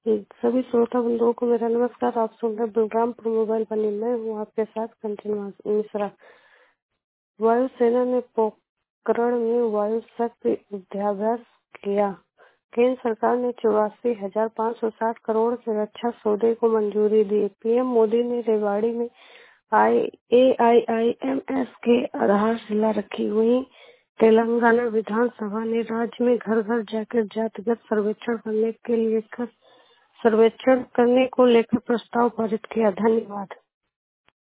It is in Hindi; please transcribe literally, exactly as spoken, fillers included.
सभी श्रोता बंधुओं को मेरा नमस्कार। आप सुन रहे बलरामपुर मोबाइल बनी। मैं हूँ आपके साथ कंचन मिश्रा। वायुसेना ने पोखरण में वायु शक्ति युद्धाभ्यास किया। केंद्र सरकार ने चौरासी हजार पाँच सौ साठ करोड़ के रक्षा सौदे को मंजूरी दी। पीएम मोदी ने रेवाड़ी में आई ए आई आई एम एस के आधारशिला रखी। वहीं तेलंगाना विधानसभा ने राज्य में घर घर जाकर जातिगत सर्वेक्षण करने के लिए सर्वेक्षण करने को लेकर प्रस्ताव पारित किया। धन्यवाद।